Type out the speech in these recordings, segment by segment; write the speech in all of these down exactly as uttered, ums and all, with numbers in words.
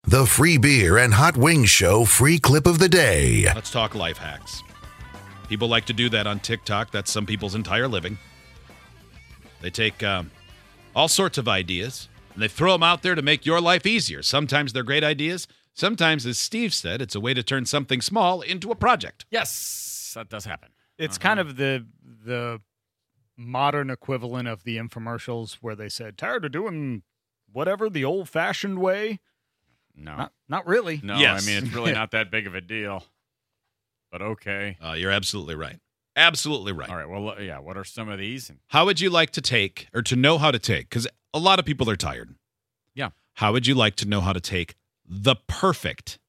The Free Beer and Hot Wings Show free clip of the day. Let's talk life hacks. People like to do that on TikTok. That's some people's entire living. They take um, all sorts of ideas, and they throw them out there to make your life easier. Sometimes they're great ideas. Sometimes, as Steve said, it's a way to turn something small into a project. Yes, that does happen. It's Uh-huh. kind of the the modern equivalent of the infomercials where they said, tired of doing whatever the old-fashioned way? No. Not, not really. No, Yes. I mean, it's really not that big of a deal. But okay. Uh, you're absolutely right. Absolutely right. All right, well, yeah, what are some of these? How would you like to take, or to know how to take, because a lot of people are tired. Yeah. How would you like to know how to take the perfect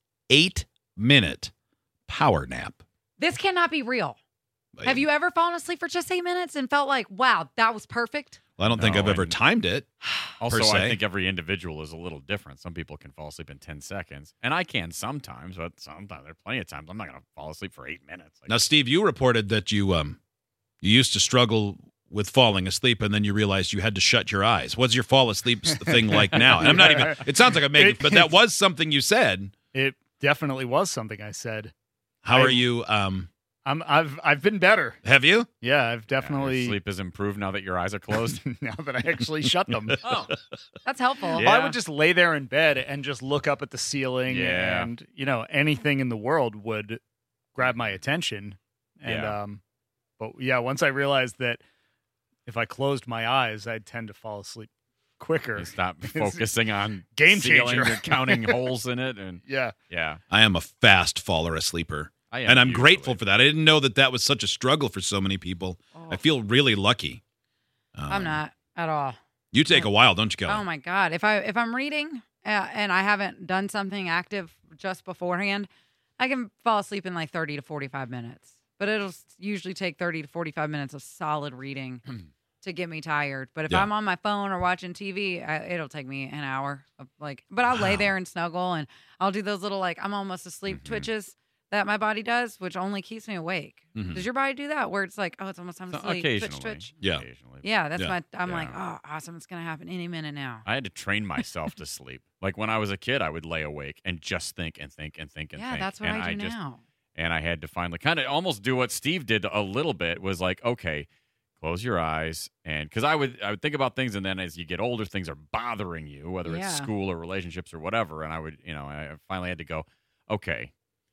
eight-minute power nap? This cannot be real. Have you ever fallen asleep for just eight minutes and felt like, wow, that was perfect? Well, I don't think No, I've ever and- timed it. Also, per se. I think every individual is a little different. Some people can fall asleep in ten seconds, and I can sometimes, but sometimes there are plenty of times I'm not going to fall asleep for eight minutes. Like, Now, Steve, you reported that you um you used to struggle with falling asleep, and then you realized you had to shut your eyes. What's your fall asleep thing like now? And I'm not even. It sounds like I'm making, It- but that was something you said. It definitely was something I said. How I- are you? Um, I'm, I've I've been better. have you? Yeah, I've yeah, your definitely, sleep has improved now that your eyes are closed. now that I actually shut them. Oh, that's helpful. Yeah. I would just lay there in bed and just look up at the ceiling, Yeah. and you know, anything in the world would grab my attention. And Yeah. um, but yeah, once I realized that if I closed my eyes, I'd tend to fall asleep quicker. You stop focusing on Game ceiling, changer. you're counting holes in it, and Yeah, yeah, I am a fast faller, a sleeper, I am and I'm usually. grateful for that. I didn't know that that was such a struggle for so many people. Oh, I feel really lucky. Um, I'm not at all. You take a while, don't you, Kelly? Oh my god! If I if I'm reading uh, and I haven't done something active just beforehand, I can fall asleep in like thirty to forty-five minutes. But it'll s- usually take thirty to forty-five minutes of solid reading to get me tired. But if Yeah. I'm on my phone or watching T V, I, it'll take me an hour. Of like, but I'll lay Wow. there and snuggle, and I'll do those little like I'm almost asleep Mhm. twitches that my body does, which only keeps me awake. Mhm. Does your body do that? Where it's like, oh, it's almost time to So sleep. occasionally, Twitch, twitch. Yeah. occasionally. Yeah, that's Yeah. my. I'm like, Yeah. oh, awesome! It's gonna happen any minute now. I had to train myself to sleep. Like when I was a kid, I would lay awake and just think and think and think and Yeah, think. that's what and I do just, now. And I had to finally kind of almost do what Steve did a little bit. Was like, okay, close your eyes, and because I would I would think about things, and then as you get older, things are bothering you, whether Yeah. it's school or relationships or whatever. And I would, you know, I finally had to go, okay,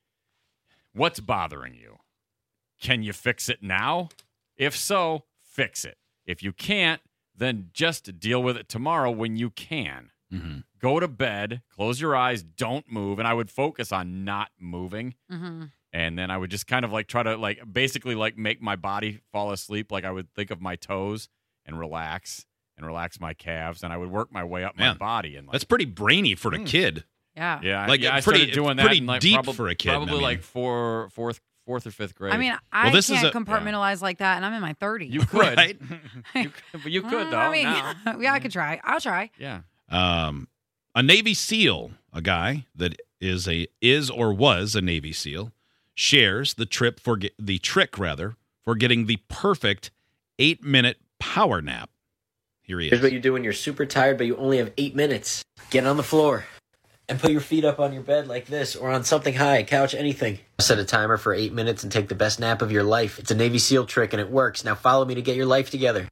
what's bothering you? Can you fix it now? If so, fix it. If you can't, then just deal with it tomorrow when you can. Mhm. Go to bed, close your eyes, don't move. And I would focus on not moving. Mm-hmm. And then I would just kind of like try to like basically like make my body fall asleep. Like I would think of my toes and relax and relax my calves. And I would work my way up my Man, body. And like, That's pretty brainy for a Mm. kid. Yeah. yeah, like, yeah, I pretty- started doing that pretty in, like, deep probab- for a kid, I Probably mean. like four, fourth, fourth or fifth grade. I mean, I this is can't a- compartmentalize like that, and I'm in my thirties. you could, Right? you could, but you could Mm, though. I mean, now. yeah, I could try. I'll try. Yeah. Um, a Navy SEAL, a guy that is a is or was a Navy SEAL, shares the trip for get, the trick rather for getting the perfect eight minute power nap. Here he Here's what is. you do when you're super tired, but you only have eight minutes. Get on the floor and put your feet up on your bed like this or on something high, couch, anything. Set a timer for eight minutes and take the best nap of your life. It's a Navy SEAL trick and it works. Now follow me to get your life together.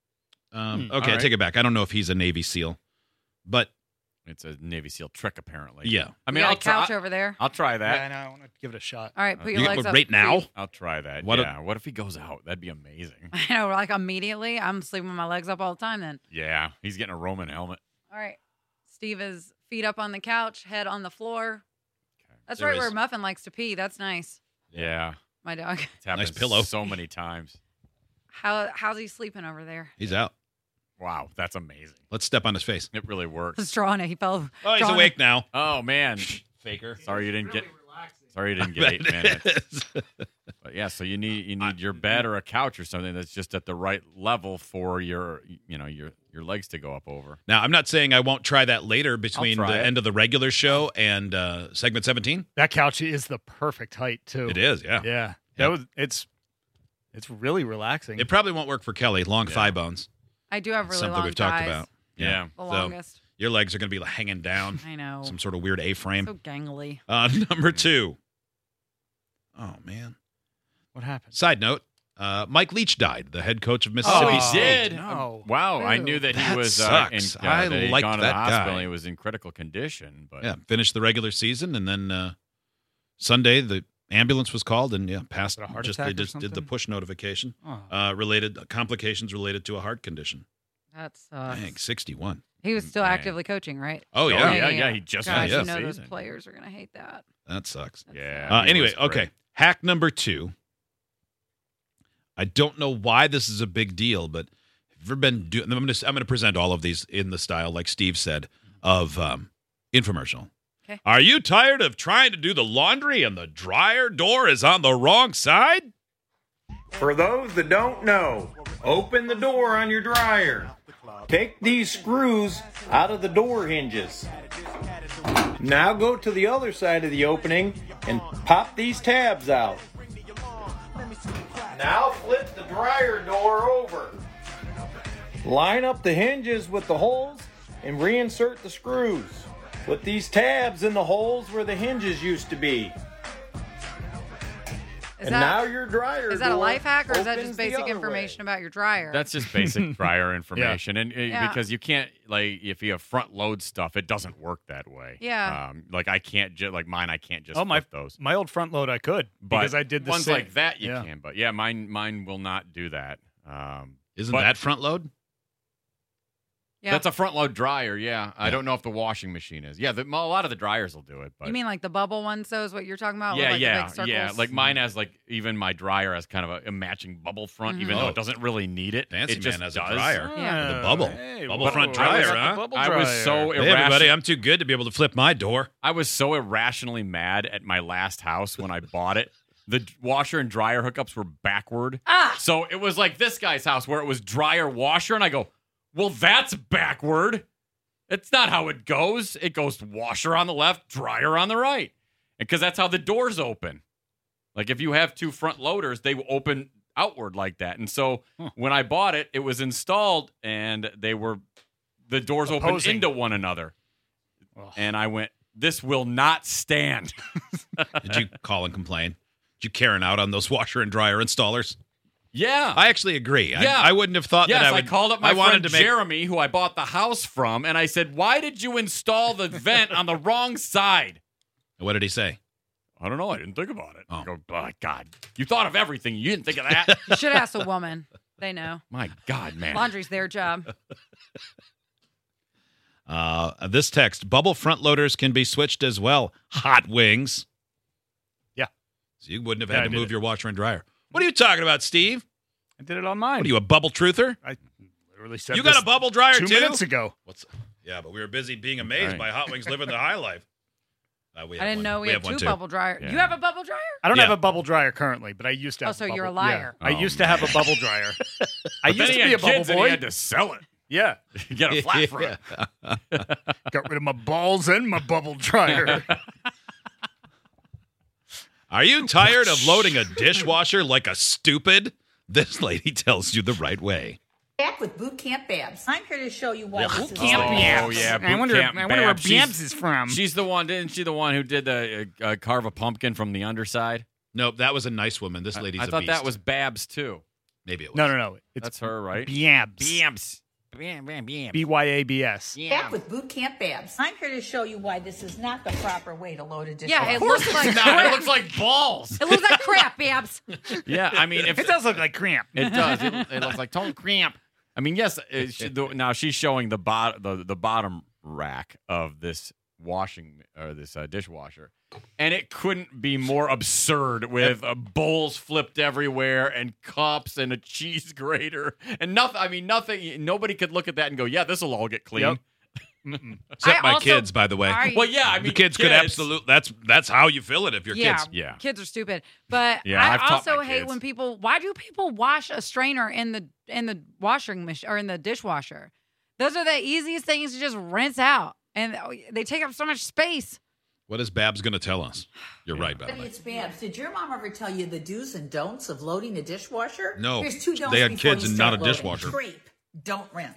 Um, Hmm, okay, all I right. take it back. I don't know if he's a Navy SEAL, but It's a Navy SEAL trick, apparently. yeah. I We mean, got I'll a couch try. over there. I'll try yeah, that. and I want to give it a shot. All right, put You your You- legs up. right now? Steve. I'll try that. What if- yeah. what if he goes out? That'd be amazing. I know, like immediately, I'm sleeping with my legs up all the time. Then, Yeah, he's getting a Roman helmet. all right, Steve is feet up on the couch, head on the floor. Okay. That's There right is- where Muffin likes to pee. That's nice. Yeah, My dog. it's happened Nice pillow. so many times. How how's he sleeping over there? He's out. Wow, that's amazing. Let's step on his face. It really works. Just drawing it. He fell. Oh, he's drawing awake now. Oh man, Faker. sorry you didn't get. Sorry you didn't get eight minutes. But yeah, so you need you need your bed or a couch or something that's just at the right level for your you know your your legs to go up over. Now, I'm not saying I won't try that later between the try it. end of the regular show and uh, segment seventeen. That couch is the perfect height too. It is, yeah. Yeah, that Yep. was. It's it's really relaxing. It probably won't work for Kelly. Long Yeah. thigh bones. I do have really Something long we've talked thighs. about. Yeah. The So, longest. Your legs are going to be hanging down. I know. Some sort of weird A-frame. So gangly. Uh, number two. Oh, man. What happened? Side note, uh, Mike Leach died, the head coach of Mississippi Oh, he State. did. No. Wow, I Ew. knew that he That was. sucks. Uh, in, uh, I that he'd like gone to that the hospital. guy. And he was in critical condition, but Yeah, finished the regular season, and then uh, Sunday the ambulance was called, and yeah, passed. Was it a heart just attack they or just did the something? push notification. Oh. Uh, related complications related to a heart condition. That sucks. Dang, sixty-one. He was still Man. actively coaching, right? Oh Oh, yeah, yeah, yeah, he just Gosh, finished you the know those season. players are gonna hate that. that sucks. yeah. Uh, he anyway, was great. okay. Hack number two. I don't know why this is a big deal, but have you ever been doing? I'm going to I'm going to present all of these in the style, like Steve said, of um, infomercial. Okay. Are you tired of trying to do the laundry and the dryer door is on the wrong side? For those that don't know, open the door on your dryer. Take these screws out of the door hinges. Now go to the other side of the opening and pop these tabs out. Now flip the dryer door over. Line up the hinges with the holes and reinsert the screws. Put these tabs in the holes where the hinges used to be. Is and that, now your dryer is that a door life hack or is that opens just the basic other information way. about your dryer? That's just basic dryer information, and uh, Yeah. because you can't like if you have front load stuff, it doesn't work that way. Yeah. Um, like I can't just like mine. I can't just Oh, my flip those. my old front load I could But because I did the ones same. like that you Yeah. can, but yeah, mine mine will not do that. Um, Isn't But- that front load? yeah. That's a front load dryer. Yeah, I Yeah. don't know if the washing machine is. Yeah, the, a lot of the dryers will do it. But you mean like the bubble ones? So is what you're talking about? with, yeah, like, the yeah, big circles? yeah. Like mine has like even my dryer has kind of a, a matching bubble front, even Mhm. though Oh. it doesn't really need it. Fancy it just man has a does. dryer. Yeah. The bubble. Hey, Bubble whoa, front I dryer, was at the huh? bubble I was dryer. so Hey, everybody, irrational. I'm too good to be able to flip my door. I was so irrationally mad at my last house when I bought it. The d- washer and dryer hookups were backward. Ah! So it was like this guy's house where it was dryer washer, and I go, well, that's backward. It's not how it goes. It goes washer on the left, dryer on the right. And because that's how the doors open. Like if you have two front loaders, they will open outward like that. And so when I bought it, it was installed and they were the doors opened Opposing. into one another. Ugh. And I went, this will not stand. Did you call and complain? Did you Karen out on those washer and dryer installers? Yeah. I actually agree. I, Yeah. I wouldn't have thought Yes, that I I, would. called up my I wanted friend to make. Jeremy, who I bought the house from, and I said, why did you install the vent on the wrong side? What did he say? I don't know. I didn't think about it. Oh. I go, oh, God. You thought of everything. You didn't think of that. You should ask a woman. They know. My God, man. Laundry's their job. Uh, this text: bubble front loaders can be switched as well. Hot wings. Yeah. So you wouldn't have Yeah, had I to did move it. your washer and dryer. What are you talking about, Steve? I did it on mine. What are you, a bubble truther? I literally said You got this a bubble dryer two too? minutes ago. What's? Yeah, but we were busy being amazed Right. by Hot Wings living the high life. Uh, we I have didn't one. know we, had have one two too. bubble dryer. Yeah. You have a bubble dryer? I don't Yeah. have a bubble dryer currently, but I used to Oh, have. so a you're a bubble- liar. Yeah. I Oh, used to have a bubble dryer. I But then used he to be had a bubble kids and boy. he had to sell it. Yeah, Get a flat front. got rid of my balls and my bubble dryer. Are you tired of loading a dishwasher like a stupid? This lady tells you the right way. Back with Boot Camp Babs. I'm here to show you why this is Oh, yeah. I Boot wonder. Camp I wonder where Babs. She's- Babs is from. She's the one, didn't she? The one who did the uh, uh, carve a pumpkin from the underside. Nope, that was a nice woman. This lady's I a thought beast. that was Babs too. Maybe it was. no, no, no. It's That's her, right? Babs. Babs. Bam, bam, bam. B Y A B S. Back with Boot Camp Babs. I'm here to show you why this is not the proper way to load a dishwasher. Yeah, it looks like No, crap. it looks like balls. It looks like crap, Babs. Yeah, I mean, if It does look like cramp. It does. It, it looks like total cramp. I mean, yes. It, she, the, now she's showing the bot the, the bottom rack of this washing or this uh, dishwasher, and it couldn't be more absurd with uh, bowls flipped everywhere and cups and a cheese grater and nothing. I mean, nothing. Nobody could look at that and go, "Yeah, this will all get clean." Yep. Except I my also- kids, by the way. Are you- Well, yeah. I mean, the kids, could absolutely. That's that's how you fill it if you're yeah, kids. Yeah. kids are stupid. But Yeah, I I've taught also my hate kids. when people. Why do people wash a strainer in the in the washing machine or in the dishwasher? Those are the easiest things to just rinse out, and they take up so much space. What is Babs going to tell us? You're right, by the way. It's Babs. Did your mom ever tell you the do's and don'ts of loading a dishwasher? No. Here's two don'ts They had before kids you and start not a loading. dishwasher. Scrape, don't rinse.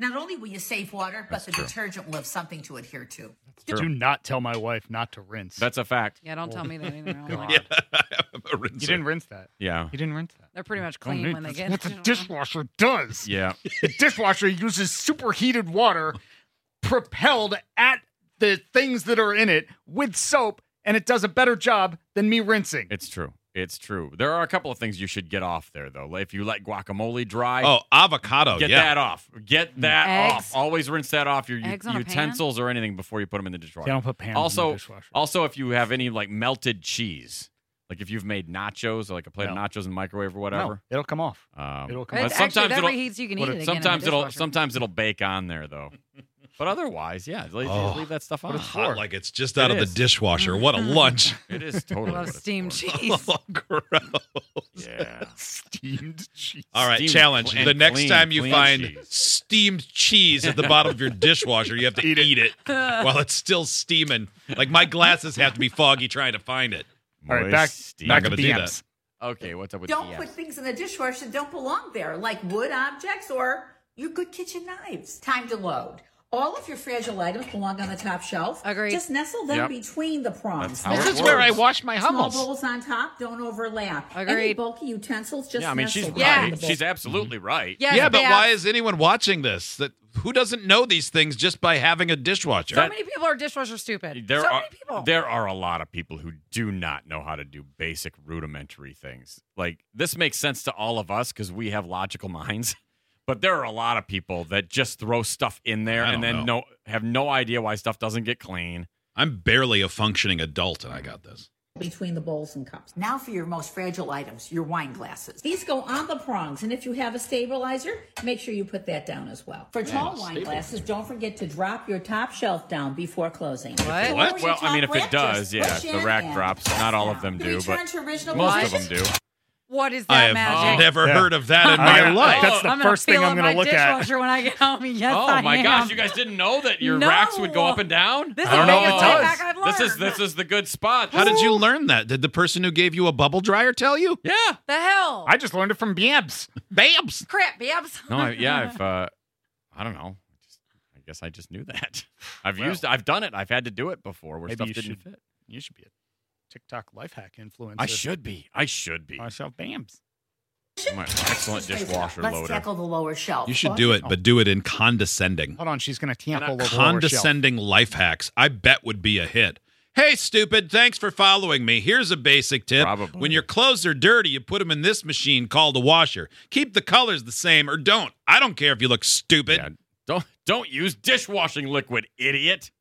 Not only will you save water, but the detergent will have something to adhere to. Do not tell my wife not to rinse. That's a fact. Yeah, don't tell me that either. I Yeah, don't I am a You rinser. didn't rinse that. Yeah. You didn't rinse that. They're pretty much Don't clean need- when they that's get. what the dishwasher does. Yeah. The dishwasher uses superheated water propelled at the things that are in it with soap, and it does a better job than me rinsing. It's true. It's true. There are a couple of things you should get off there, though. If you let guacamole dry, Oh, avocado. get yeah. that off. Get that Eggs. off. Always rinse that off your Eggs on a pan? utensils or anything before you put them in the dishwasher. Yeah, don't put pans in also, the dishwasher. also, if you have any like melted cheese, like if you've made nachos or like a plate No. of nachos in the microwave or No, whatever, it'll come off. um, It'll come It, but off. actually, sometimes that it'll reheats. You can eat what- it again. sometimes in the it'll dishwasher. sometimes it'll bake on there though. But otherwise, yeah, leave, Oh. leave that stuff on. it's Hot for? like it's just out It of is. the dishwasher. What a lunch. It is I totally love what it's steamed for. cheese. Oh, gross. Yeah. Steamed cheese. All right, Steamed challenge. and The next clean, time you clean find cheese. steamed cheese at the bottom of your dishwasher, you have to eat it, while it's still steaming. Like my glasses have to be foggy trying to find it. All right, back, Moist back Not to gonna do B that. Ms. Okay, what's up with Don't the put Fs? things in the dishwasher that don't belong there, like wood objects or your good kitchen knives. Time to load. All of your fragile items belong on the top shelf. Agreed. Just nestle them Yep. between the prongs. That's how This it is where I works. wash my Small hummus. bowls on top don't overlap. Any Agreed. bulky utensils just Yeah, I mean she's nestle right. Yeah. between the She's bowls. absolutely right. Yes, yeah, but Babs. why is anyone watching this? That who doesn't know these things just by having a dishwasher? So many people are dishwasher stupid. There so are many people. there are a lot of people who do not know how to do basic rudimentary things. Like this makes sense to all of us because we have logical minds, but there are a lot of people that just throw stuff in there I and don't then know. no have no idea why stuff doesn't get clean. I'm barely a functioning adult, and I got this. Between the bowls and cups. Now for your most fragile items, your wine glasses. These go on the prongs, and if you have a stabilizer, make sure you put that down as well. For tall wine glasses, don't forget to drop your top shelf down before closing. What? So What? lower your Well, I mean, top if it rack, does, just yeah, push if the in rack and drops, press not all down. of them The do, return but to original most of position. them do. What is I that have magic? never Yeah. heard of that in I my got- life. That's the I'm first gonna thing feel I'm in gonna my look at. dishwasher when I get home. Yes, Oh I my am. gosh, you guys didn't know that your No. racks would go up and down? This is I don't the know if biggest it life does. hack I've learned. This is this is the good spot. How did you learn that? Did the person who gave you a bubble dryer tell you? Yeah. the hell? I just learned it from Babs. Babs. Crap, Babs. No, I, yeah, I've uh I don't know. Just, I guess I just knew that. I've Well. used I've done it. I've had to do it before where Maybe stuff you didn't should- fit. You should be a TikTok life hack influencer. I should be. I should be. Myself, Bams. I'm an excellent dishwasher Let's loader. tackle the lower shelf. You should do it, but do it in condescending. Hold on, she's gonna tamp And all a over the lower shelf. Condescending life hacks, I bet would be a hit. Hey, stupid, thanks for following me. Here's a basic tip. Probably. When your clothes are dirty, you put them in this machine called a washer. Keep the colors the same or don't. I don't care if you look stupid. Yeah, don't don't use dishwashing liquid, idiot.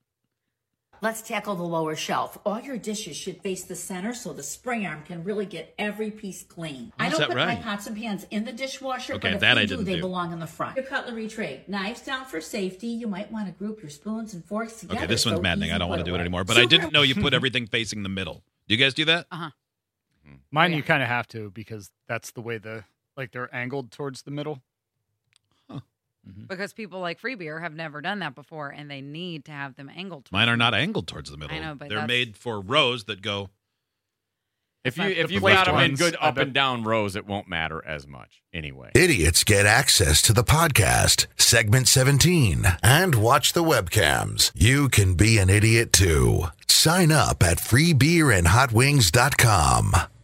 Let's tackle the lower shelf. All your dishes should face the center so the spray arm can really get every piece clean. I How's don't that put my right? pots and pans in the dishwasher, Okay, but if that you I do, didn't they do. belong in the front. Your cutlery tray. Knives down for safety. You might want to group your spoons and forks together. Okay, this one's so maddening. easy I don't want to put do it away. anymore. But I Super- didn't know you put everything facing the middle. Do you guys do that? Uh-huh. Mine, Yeah. you kind of have to because that's the way the like they're angled towards the middle. Because people like Free Beer have never done that before, and they need to have them angled. Mine are not angled towards the middle. I know, but they're that's- made for rows that go. If you not if the you've placed got them in ones, good I up bet- and down rows, it won't matter as much anyway. Idiots get access to the podcast, segment seventeen, and watch the webcams. You can be an idiot too. Sign up at free beer and hot wings dot com.